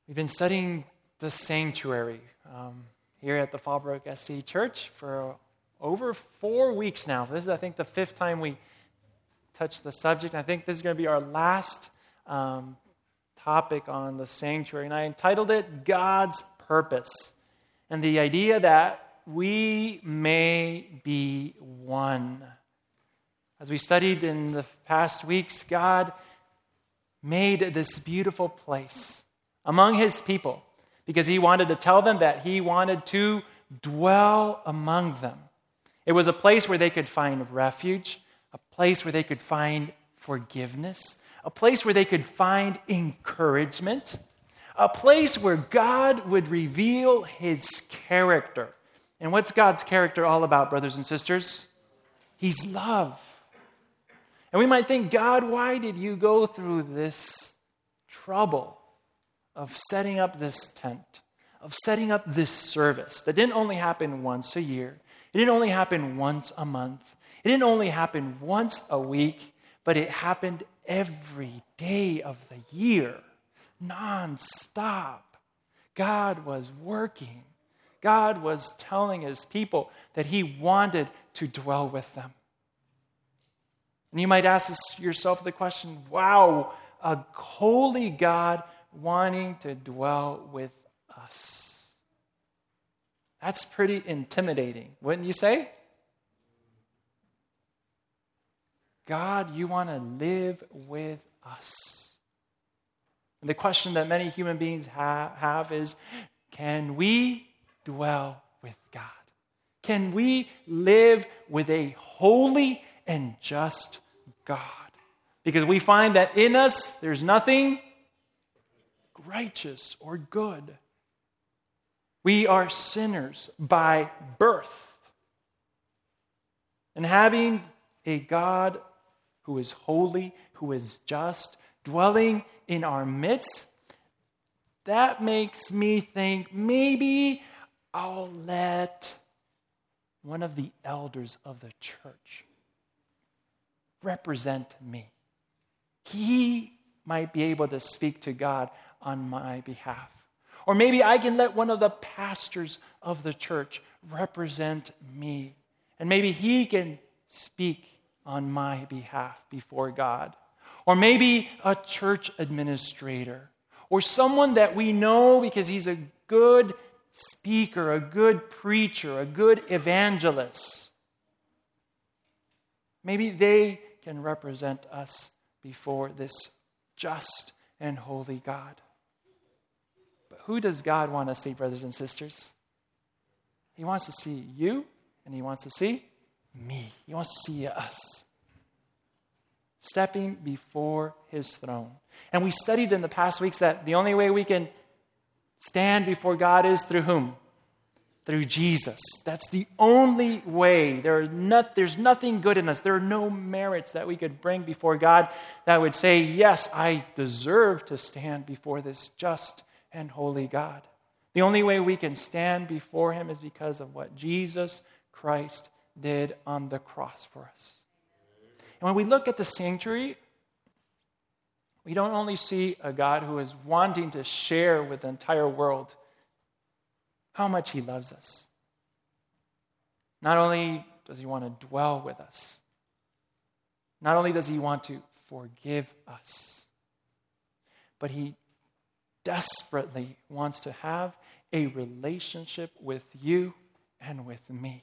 We've been studying the sanctuary here at the Fallbrook SC Church for over 4 weeks now. This is, I think, the 5th time we touched the subject. I think this is going to be our last topic on the sanctuary. And I entitled it God's Purpose. And the idea that we may be one. As we studied in the past weeks, God made this beautiful place among His people because He wanted to tell them that He wanted to dwell among them. It was a place where they could find refuge, a place where they could find forgiveness, a place where they could find encouragement, a place where God would reveal His character. And what's God's character all about, brothers and sisters? He's love. And we might think, God, why did you go through this trouble of setting up this tent, of setting up this service that didn't only happen once a year, it didn't only happen once a month, it didn't only happen once a week, but it happened every day of the year, non-stop. God was working. God was telling His people that He wanted to dwell with them. And you might ask yourself the question, wow, a holy God wanting to dwell with us. That's pretty intimidating, wouldn't you say? God, you want to live with us. And the question that many human beings have is, can we dwell with God? Can we live with a holy and just God? Because we find that in us, there's nothing righteous or good. We are sinners by birth. And having a God who is holy, who is just, dwelling in our midst, that makes me think maybe I'll let one of the elders of the church represent me. He might be able to speak to God on my behalf. Or maybe I can let one of the pastors of the church represent me. And maybe he can speak on my behalf before God. Or maybe a church administrator. Or someone that we know because he's a good speaker, a good preacher, a good evangelist. Maybe they can represent us before this just and holy God. But who does God want to see, brothers and sisters? He wants to see you, and He wants to see me. He wants to see us stepping before His throne. And we studied in the past weeks that the only way we can stand before God is through whom? Through Jesus. That's the only way. There's nothing good in us. There are no merits that we could bring before God that would say, yes, I deserve to stand before this just and holy God. The only way we can stand before Him is because of what Jesus Christ did on the cross for us. And when we look at the sanctuary, we don't only see a God who is wanting to share with the entire world how much He loves us. Not only does He want to dwell with us, not only does He want to forgive us, but He desperately wants to have a relationship with you and with me.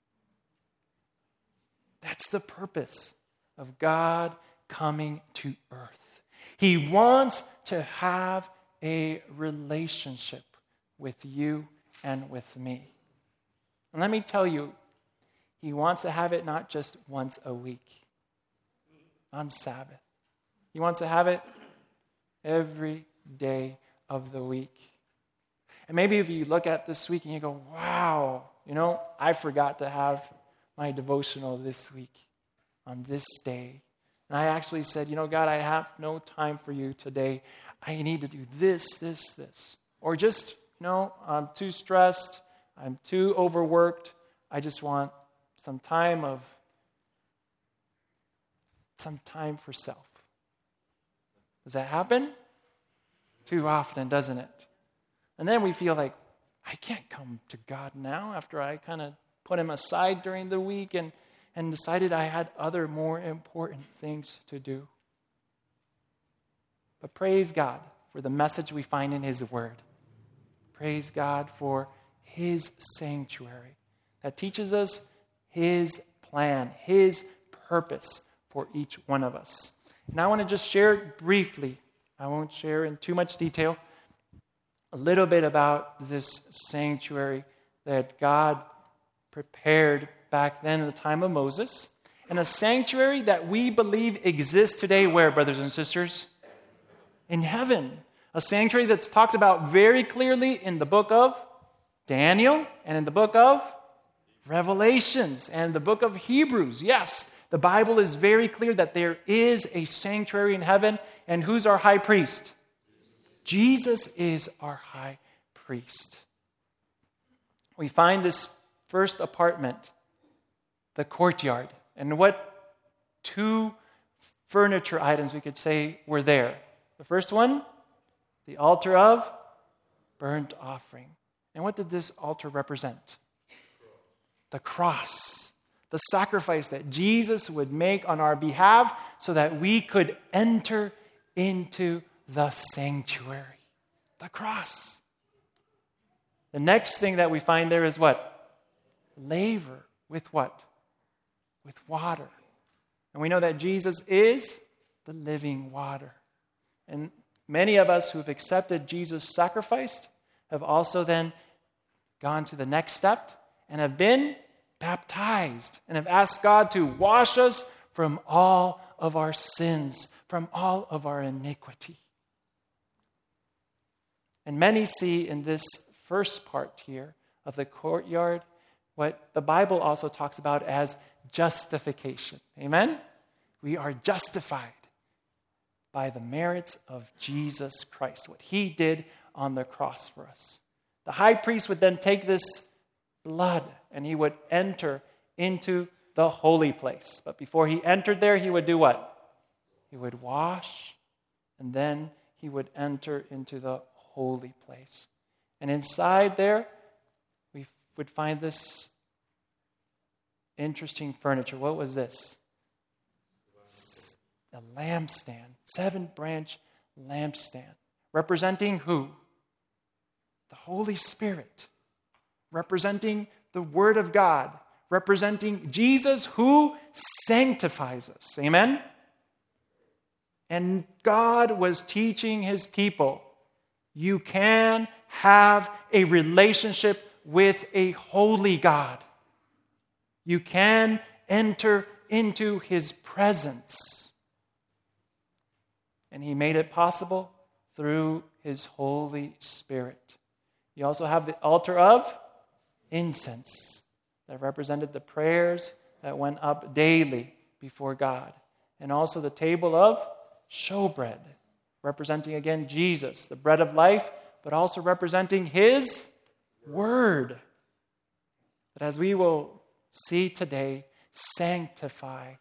That's the purpose of God coming to earth. He wants to have a relationship with you and with me. And let me tell you, He wants to have it not just once a week, on Sabbath. He wants to have it every day of the week. And maybe if you look at this week and you go, wow, I forgot to have my devotional this week on this day. And I actually said, God, I have no time for you today. I need to do this. Or just, I'm too stressed. I'm too overworked. I just want some time for self. Does that happen? Too often, doesn't it? And then we feel like, I can't come to God now after I kind of put him aside during the week and decided I had other more important things to do. But praise God for the message we find in his word. Praise God for his sanctuary that teaches us his plan, his purpose for each one of us. And I want to just share briefly, I won't share in too much detail, a little bit about this sanctuary that God prepared back then in the time of Moses. And a sanctuary that we believe exists today where, brothers and sisters? In heaven. A sanctuary that's talked about very clearly in the book of Daniel and in the book of Revelations and the book of Hebrews. Yes, the Bible is very clear that there is a sanctuary in heaven. And who's our high priest? Jesus is our high priest. We find this first apartment, the courtyard. And what two furniture items we could say were there? The first one, the altar of burnt offering. And what did this altar represent? The cross. The sacrifice that Jesus would make on our behalf so that we could enter into the sanctuary. The cross. The next thing that we find there is what? Laver. With what? With water. And we know that Jesus is the living water. And many of us who have accepted Jesus' sacrifice have also then gone to the next step and have been baptized and have asked God to wash us from all of our sins, from all of our iniquity. And many see in this first part here of the courtyard what the Bible also talks about as justification. Amen? We are justified by the merits of Jesus Christ, what he did on the cross for us. The high priest would then take this blood and he would enter into the holy place. But before he entered there, he would do what? He would wash, and then he would enter into the holy place. And inside there, we would find this interesting furniture. What was this? A lampstand, 7-branch lampstand, representing who? The Holy Spirit, representing the Word of God, representing Jesus who sanctifies us. Amen? And God was teaching his people, you can have a relationship with a holy God. You can enter into his presence. And he made it possible through his Holy Spirit. You also have the altar of incense that represented the prayers that went up daily before God. And also the table of showbread, representing again Jesus, the bread of life, but also representing his word. That as we will see today, sanctifies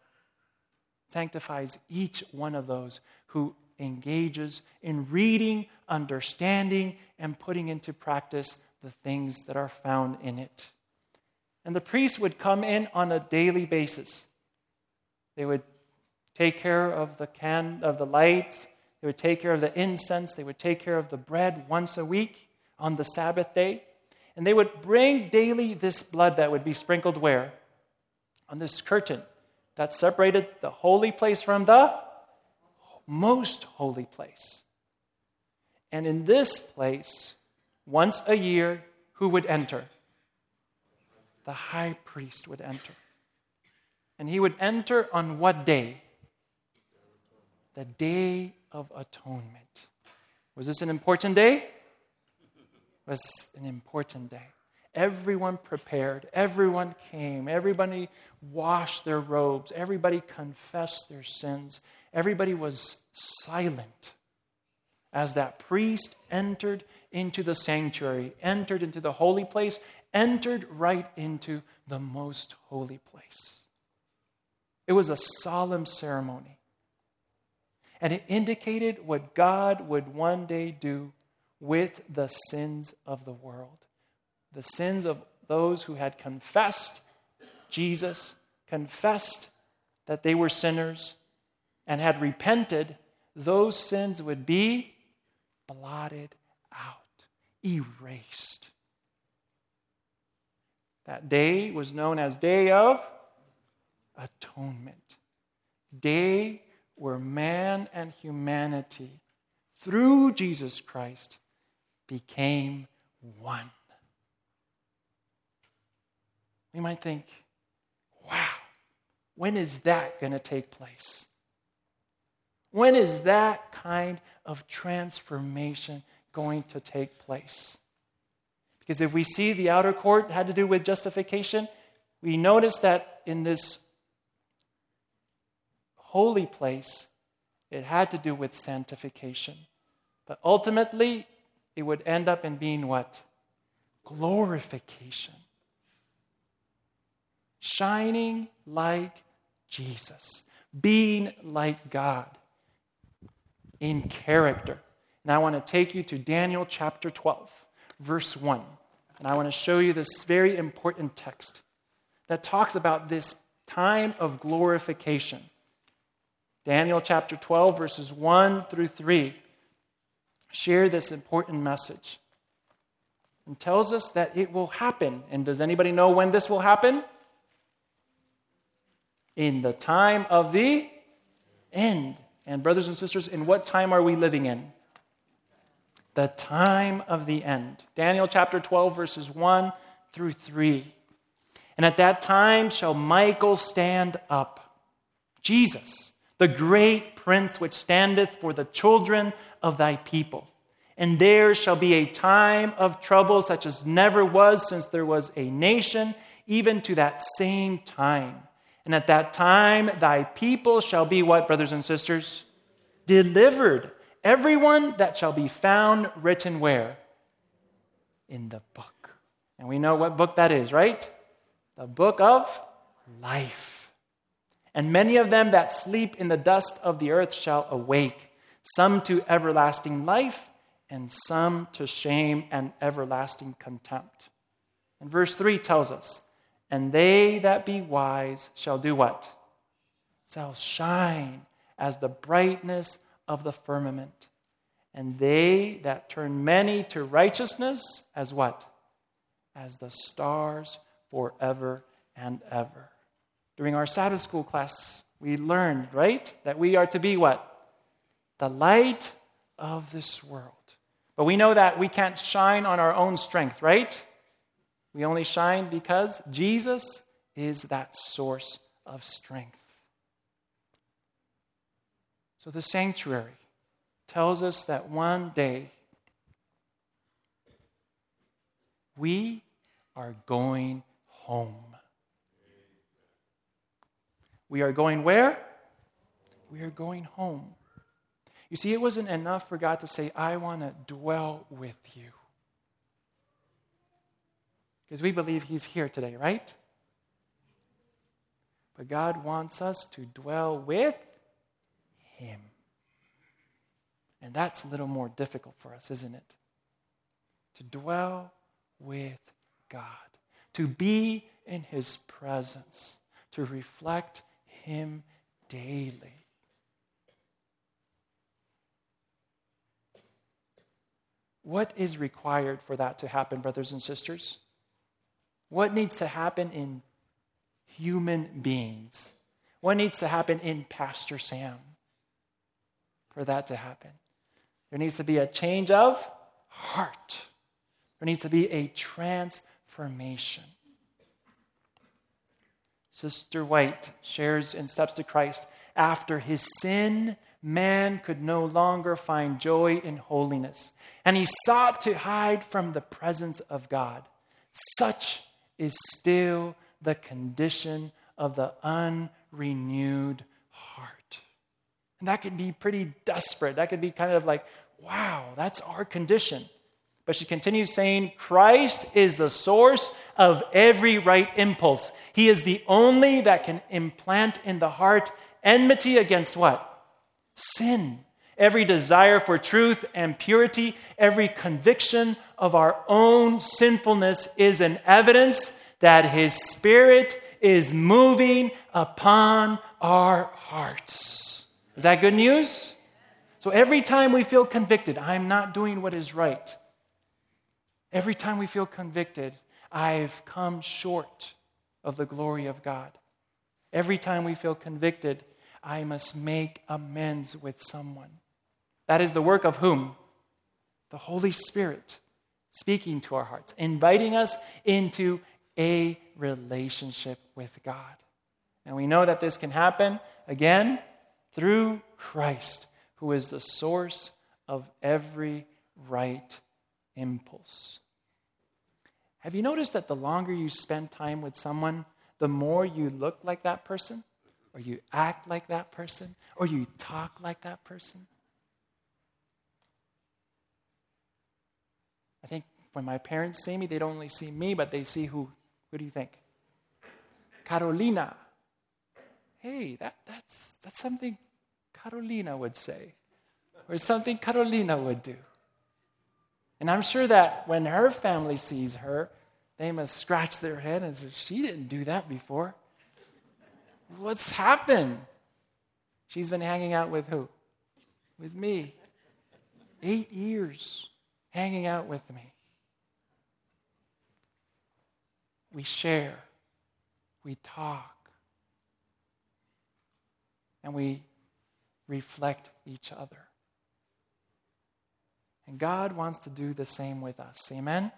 each one of those who engages in reading, understanding, and putting into practice the things that are found in it. And the priests would come in on a daily basis. They would take care of the lights. They would take care of the incense. They would take care of the bread once a week on the Sabbath day. And they would bring daily this blood that would be sprinkled where? On this curtain that separated the holy place from the most holy place. And in this place, once a year, who would enter? The high priest would enter. And he would enter on what day? The Day of Atonement. Was this an important day? It was an important day. Everyone prepared. Everyone came. Everybody washed their robes. Everybody confessed their sins. Everybody was silent as that priest entered into the sanctuary, entered into the holy place, entered right into the most holy place. It was a solemn ceremony. And it indicated what God would one day do with the sins of the world. The sins of those who had confessed Jesus, confessed that they were sinners, and had repented. Those sins would be blotted out, erased. That day was known as Day of Atonement. Day where man and humanity, through Jesus Christ, became one. We might think, wow, when is that going to take place? When is that kind of transformation going to take place? Because if we see the outer court had to do with justification, we notice that in this holy place, it had to do with sanctification. But ultimately, it would end up in being what? Glorification. Shining like Jesus. Being like God. In character. Now I want to take you to Daniel chapter 12, verse 1. And I want to show you this very important text that talks about this time of glorification. Daniel chapter 12, verses 1 through 3 share this important message and tells us that it will happen. And does anybody know when this will happen? In the time of the end. And brothers and sisters, in what time are we living in? The time of the end. Daniel chapter 12, verses 1 through 3. And at that time shall Michael stand up, Jesus, the great prince which standeth for the children of thy people. And there shall be a time of trouble such as never was since there was a nation, even to that same time. And at that time thy people shall be what, brothers and sisters? Delivered. Everyone that shall be found written where? In the book. And we know what book that is, right? The book of life. And many of them that sleep in the dust of the earth shall awake, some to everlasting life, and some to shame and everlasting contempt. And verse 3 tells us, and they that be wise shall do what? Shall shine as the brightness of the firmament. And they that turn many to righteousness as what? As the stars forever and ever. During our Sabbath school class, we learned, right? That we are to be what? The light of this world. But we know that we can't shine on our own strength, right? We only shine because Jesus is that source of strength. So the sanctuary tells us that one day we are going home. We are going where? We are going home. You see, it wasn't enough for God to say, I want to dwell with you. Because we believe He's here today, right? But God wants us to dwell with Him. And that's a little more difficult for us, isn't it? To dwell with God. To be in His presence. To reflect Him daily. What is required for that to happen, brothers and sisters? What needs to happen in human beings? What needs to happen in Pastor Sam for that to happen? There needs to be a change of heart. There needs to be a transformation. Sister White shares in Steps to Christ, after his sin, man could no longer find joy in holiness, and he sought to hide from the presence of God. Such is still the condition of the unrenewed heart. And that could be pretty desperate. That could be kind of like, wow, that's our condition. But she continues saying, Christ is the source of every right impulse. He is the only that can implant in the heart enmity against what? Sin. every desire for truth and purity, every conviction of our own sinfulness is an evidence that His Spirit is moving upon our hearts. Is that good news? So every time we feel convicted, I'm not doing what is right. Every time we feel convicted, I've come short of the glory of God. Every time we feel convicted, I must make amends with someone. That is the work of whom? The Holy Spirit speaking to our hearts, inviting us into a relationship with God. And we know that this can happen, again, through Christ, who is the source of every right impulse. Have you noticed that the longer you spend time with someone, the more you look like that person, or you act like that person, or you talk like that person? I think when my parents see me, they don't only see me, but they see who? Who do you think? Carolina. Hey, that's something Carolina would say, or something Carolina would do. And I'm sure that when her family sees her, they must scratch their head and say, she didn't do that before. What's happened? She's been hanging out with who? With me. 8 years hanging out with me. We share. We talk. And we reflect each other. And God wants to do the same with us. Amen?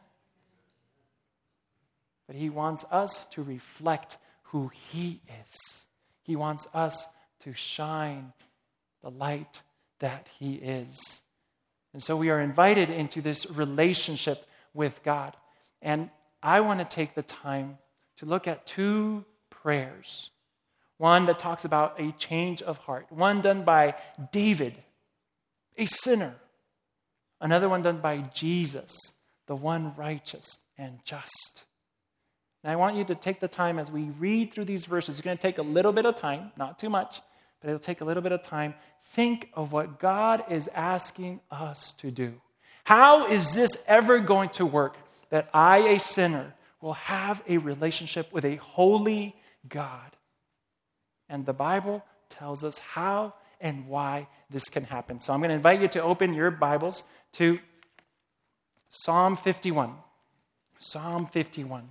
But He wants us to reflect who He is. He wants us to shine the light that He is. And so we are invited into this relationship with God. And I want to take the time to look at 2 prayers. One that talks about a change of heart. One done by David, a sinner. Another one done by Jesus, the one righteous and just. And I want you to take the time as we read through these verses. It's going to take a little bit of time, not too much, but it'll take a little bit of time. Think of what God is asking us to do. How is this ever going to work that I, a sinner, will have a relationship with a holy God? And the Bible tells us how and why this can happen. So I'm going to invite you to open your Bibles to Psalm 51. Psalm 51.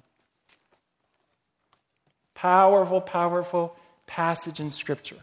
Powerful, powerful passage in Scripture.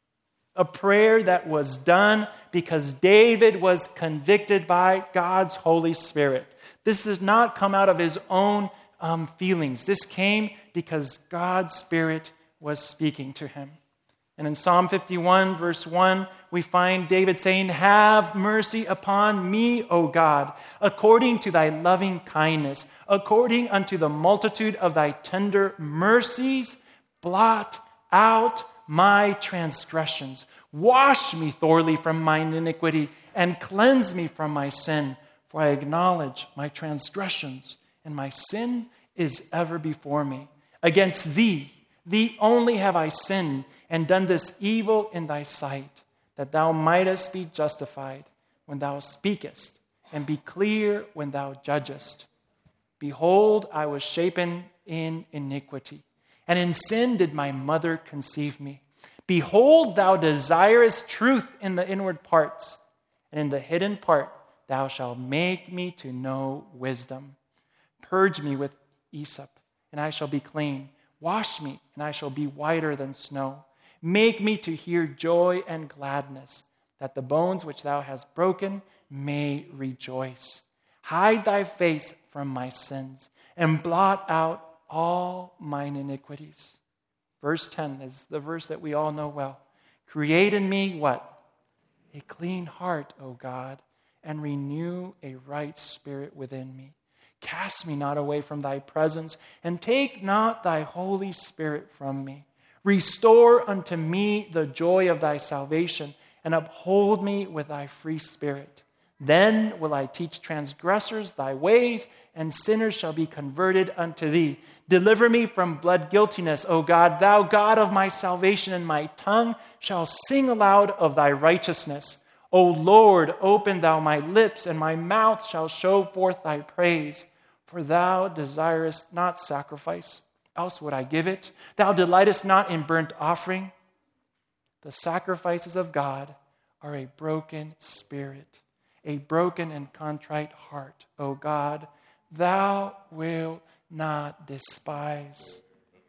A prayer that was done because David was convicted by God's Holy Spirit. This does not come out of his own feelings. This came because God's Spirit was speaking to him. And in Psalm 51, verse 1, we find David saying, "Have mercy upon me, O God, according to thy loving kindness, according unto the multitude of thy tender mercies, blot out my transgressions. Wash me thoroughly from mine iniquity, and cleanse me from my sin. For I acknowledge my transgressions, and my sin is ever before me. Against thee only have I sinned, and done this evil in thy sight, that thou mightest be justified when thou speakest, and be clear when thou judgest. Behold, I was shapen in iniquity, and in sin did my mother conceive me. Behold, thou desirest truth in the inward parts, and in the hidden part thou shalt make me to know wisdom. Purge me with hyssop, and I shall be clean. Wash me, and I shall be whiter than snow. Make me to hear joy and gladness, that the bones which thou hast broken may rejoice. Hide thy face from my sins, and blot out all mine iniquities." Verse 10 is the verse that we all know well. "Create in me" what? "A clean heart, O God, and renew a right spirit within me. Cast me not away from thy presence, and take not thy Holy Spirit from me. Restore unto me the joy of thy salvation, and uphold me with thy free spirit. Then will I teach transgressors thy ways, and sinners shall be converted unto thee. Deliver me from blood guiltiness, O God, thou God of my salvation, and my tongue shall sing aloud of thy righteousness. O Lord, open thou my lips, and my mouth shall show forth thy praise. For thou desirest not sacrifice, else would I give it. Thou delightest not in burnt offering. The sacrifices of God are a broken spirit, a broken and contrite heart. O God, thou wilt not despise.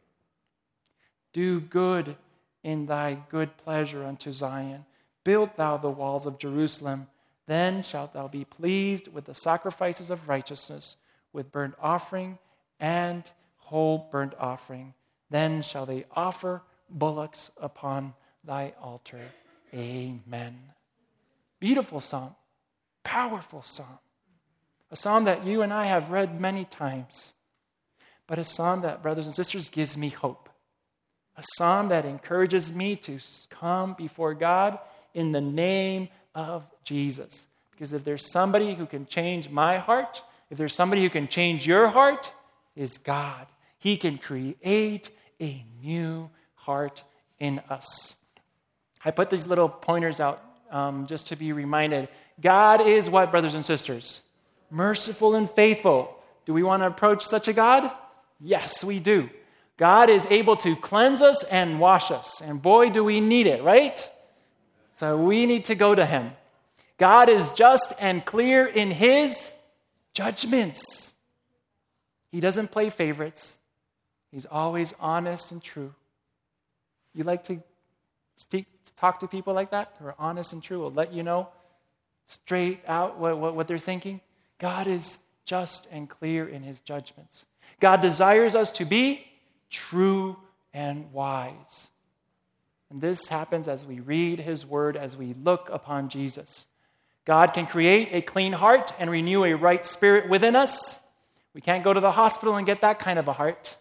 Do good in thy good pleasure unto Zion. Build thou the walls of Jerusalem. Then shalt thou be pleased with the sacrifices of righteousness, with burnt offering and whole burnt offering. Then shall they offer bullocks upon thy altar. Amen. Beautiful psalm. Powerful psalm. A psalm that you and I have read many times. But a psalm that, brothers and sisters, gives me hope. A psalm that encourages me to come before God in the name of Jesus. Because if there's somebody who can change my heart, if there's somebody who can change your heart, is God. He can create a new heart in us. I put these little pointers out just to be reminded. God is what, brothers and sisters? Merciful and faithful. Do we want to approach such a God? Yes, we do. God is able to cleanse us and wash us. And boy, do we need it, right? So we need to go to him. God is just and clear in his judgments. He doesn't play favorites. He's always honest and true. You like to talk to people like that who are honest and true, will let you know straight out what they're thinking? God is just and clear in his judgments. God desires us to be true and wise. And this happens as we read his word, as we look upon Jesus. God can create a clean heart and renew a right spirit within us. We can't go to the hospital and get that kind of a heart.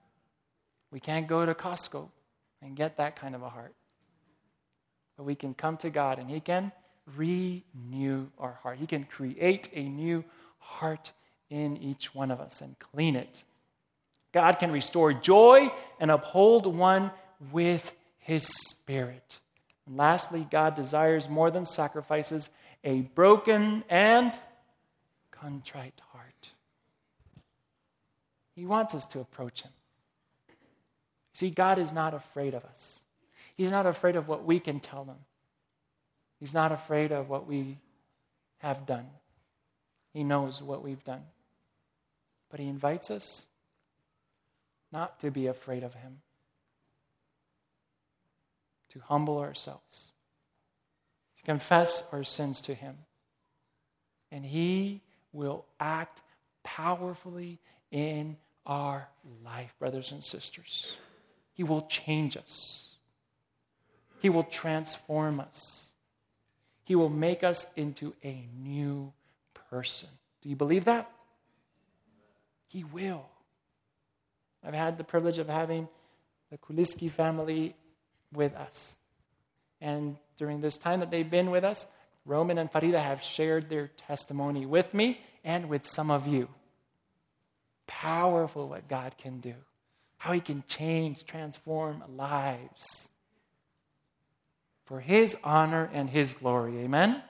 We can't go to Costco and get that kind of a heart. But we can come to God and he can renew our heart. He can create a new heart in each one of us and clean it. God can restore joy and uphold one with his spirit. And lastly, God desires more than sacrifices, a broken and contrite heart. He wants us to approach him. See, God is not afraid of us. He's not afraid of what we can tell him. He's not afraid of what we have done. He knows what we've done. But he invites us not to be afraid of him, to humble ourselves, to confess our sins to him. And he will act powerfully in our life, brothers and sisters. He will change us. He will transform us. He will make us into a new person. Do you believe that? He will. I've had the privilege of having the Kuliski family with us. And during this time that they've been with us, Roman and Farida have shared their testimony with me and with some of you. Powerful what God can do. How he can change, transform lives. For his honor and his glory. Amen?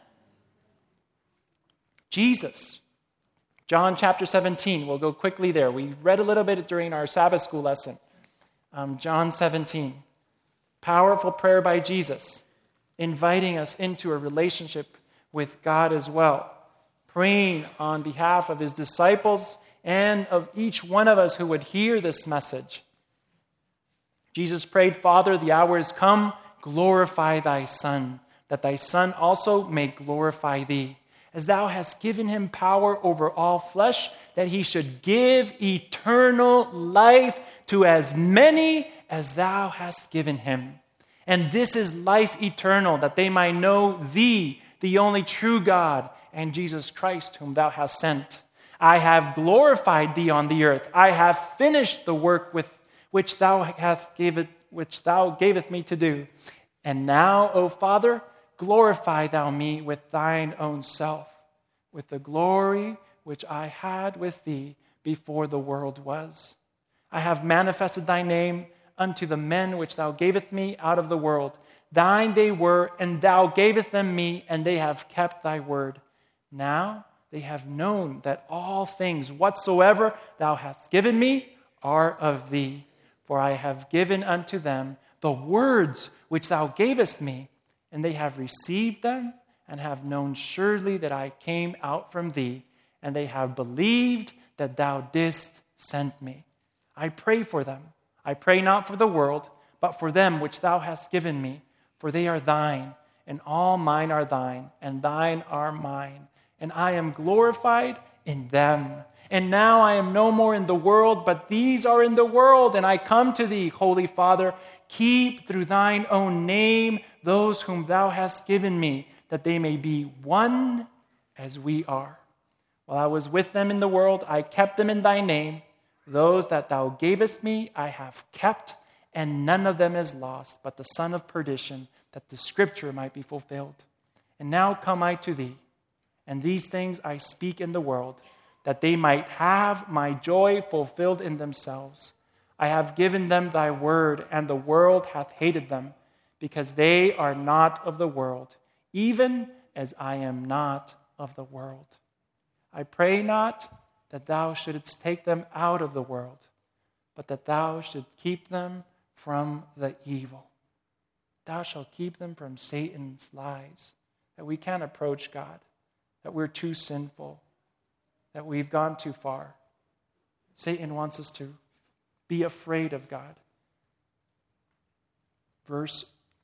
Jesus. John chapter 17. We'll go quickly there. We read a little bit during our Sabbath school lesson. John 17. Powerful prayer by Jesus, inviting us into a relationship with God as well. Praying on behalf of his disciples and of each one of us who would hear this message. Jesus prayed, Father, the hour is come, glorify thy Son, that thy Son also may glorify thee, as thou hast given him power over all flesh, that he should give eternal life to as many as thou hast given him. And this is life eternal, that they might know thee, the only true God, and Jesus Christ, whom thou hast sent. I have glorified thee on the earth. I have finished the work which thou gavest me to do. And now, O Father, glorify thou me with thine own self, with the glory which I had with thee before the world was. I have manifested thy name unto the men which thou gavest me out of the world. Thine they were, and thou gavest them me, and they have kept thy word. Now they have known that all things whatsoever thou hast given me are of thee. For I have given unto them the words which thou gavest me, and they have received them, and have known surely that I came out from thee, and they have believed that thou didst send me. I pray for them. I pray not for the world, but for them which thou hast given me, for they are thine, and all mine are thine, and thine are mine, and I am glorified in them. And now I am no more in the world, but these are in the world, and I come to thee, Holy Father. Keep through thine own name those whom thou hast given me, that they may be one as we are. While I was with them in the world, I kept them in thy name. Those that thou gavest me I have kept, and none of them is lost, but the son of perdition, that the scripture might be fulfilled. And now come I to thee, and these things I speak in the world, that they might have my joy fulfilled in themselves. I have given them thy word, and the world hath hated them, because they are not of the world, even as I am not of the world. I pray not that thou shouldest take them out of the world, but that thou should keep them from the evil. Thou shalt keep them from Satan's lies, that we can't approach God, that we're too sinful, that we've gone too far. Satan wants us to be afraid of God. Verse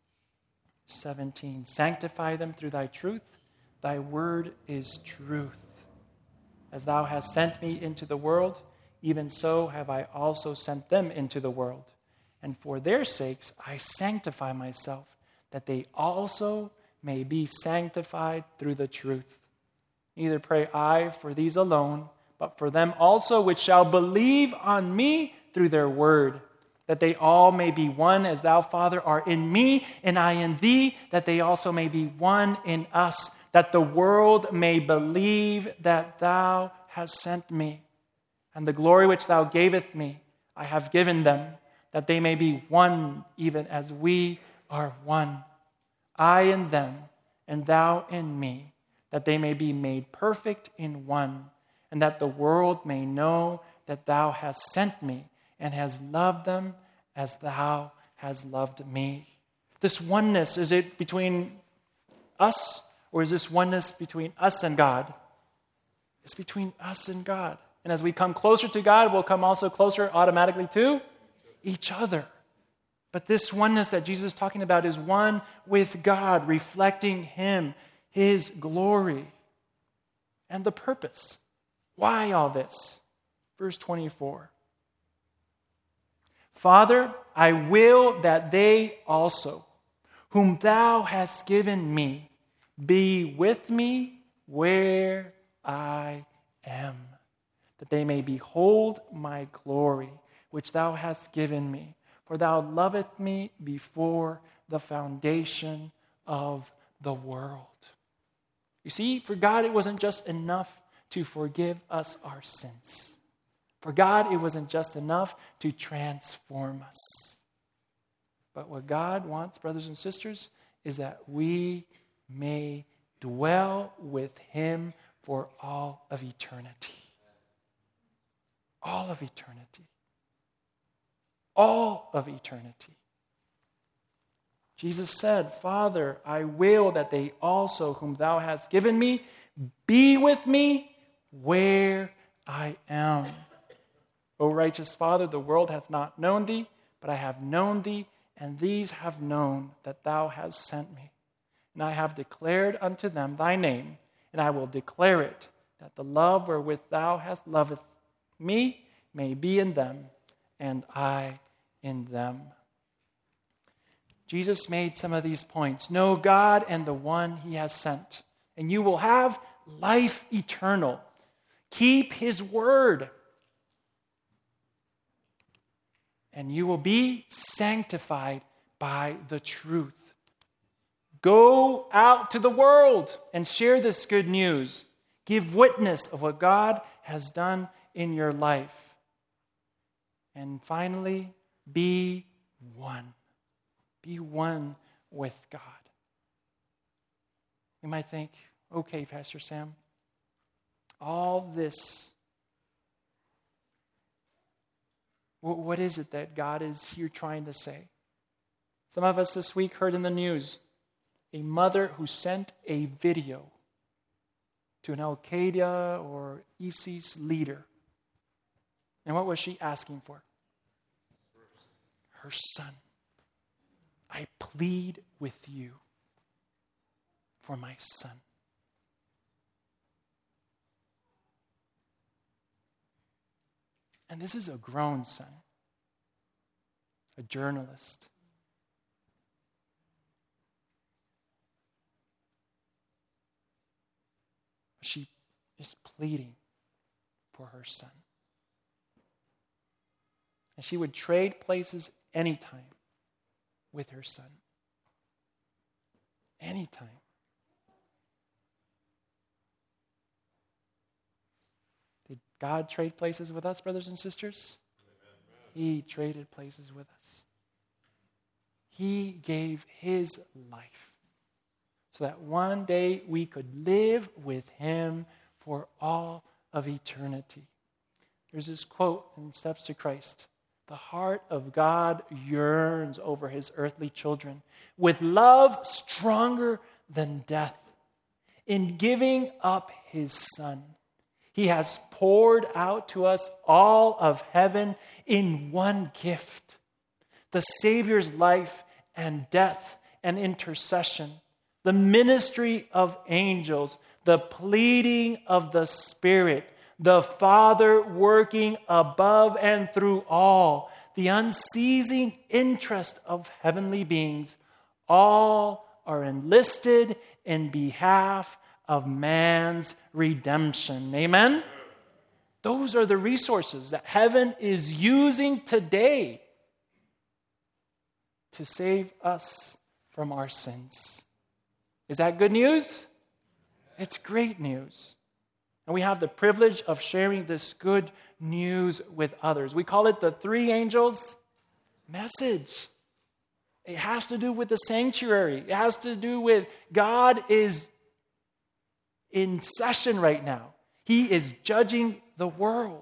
17, sanctify them through thy truth. Thy word is truth. As thou hast sent me into the world, even so have I also sent them into the world. And for their sakes I sanctify myself, that they also may be sanctified through the truth. Neither pray I for these alone, but for them also which shall believe on me through their word, that they all may be one as thou, Father, art in me, and I in thee, that they also may be one in us, that the world may believe that thou hast sent me. And the glory which thou gavest me, I have given them, that they may be one, even as we are one. I in them, and thou in me, that they may be made perfect in one, and that the world may know that thou hast sent me, and hast loved them as thou hast loved me. This oneness, is it between us, or is this oneness between us and God? It's between us and God. And as we come closer to God, we'll come also closer automatically to each other. But this oneness that Jesus is talking about is one with God, reflecting Him, His glory, and the purpose. Why all this? Verse 24. Father, I will that they also, whom thou hast given me, be with me where I am, that they may behold my glory, which thou hast given me. For thou lovest me before the foundation of the world. You see, for God, it wasn't just enough to forgive us our sins. For God, it wasn't just enough to transform us. But what God wants, brothers and sisters, is that we may dwell with Him for all of eternity. All of eternity. All of eternity. Jesus said, Father, I will that they also, whom thou hast given me, be with me where I am. O righteous Father, the world hath not known thee, but I have known thee, and these have known that thou hast sent me. And I have declared unto them thy name, and I will declare it, that the love wherewith thou hast loved me may be in them, and I in them. Jesus made some of these points. Know God and the one He has sent, and you will have life eternal. Keep His word, and you will be sanctified by the truth. Go out to the world and share this good news. Give witness of what God has done in your life. And finally, be one. Be one with God. You might think, okay, Pastor Sam, all this, what is it that God is here trying to say? Some of us this week heard in the news a mother who sent a video to an Al-Qaeda or ISIS leader. And what was she asking for? Her son. I plead with you for my son. And this is a grown son, a journalist. She is pleading for her son. And she would trade places anytime with her son. Anytime. Did God trade places with us, brothers and sisters? He traded places with us. He gave his life so that one day we could live with him for all of eternity. There's this quote in Steps to Christ. The heart of God yearns over his earthly children with love stronger than death. In giving up his son, he has poured out to us all of heaven in one gift. The Savior's life and death and intercession, the ministry of angels, the pleading of the Spirit, the Father working above and through all, the unceasing interest of heavenly beings, all are enlisted in behalf of man's redemption. Amen? Those are the resources that heaven is using today to save us from our sins. Is that good news? It's great news. And we have the privilege of sharing this good news with others. We call it the three angels message. It has to do with the sanctuary. It has to do with God is in session right now. He is judging the world.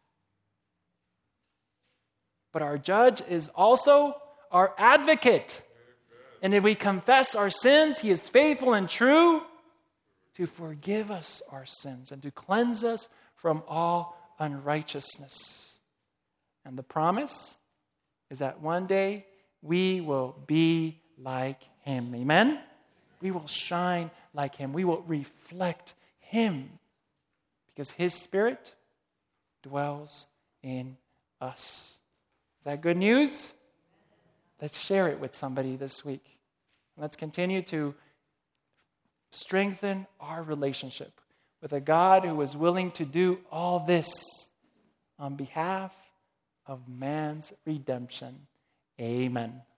But our judge is also our advocate. And if we confess our sins, he is faithful and true to forgive us our sins and to cleanse us from all unrighteousness. And the promise is that one day we will be like him. Amen? We will shine like him. We will reflect him because his Spirit dwells in us. Is that good news? Let's share it with somebody this week. Let's continue to strengthen our relationship with a God who is willing to do all this on behalf of man's redemption. Amen.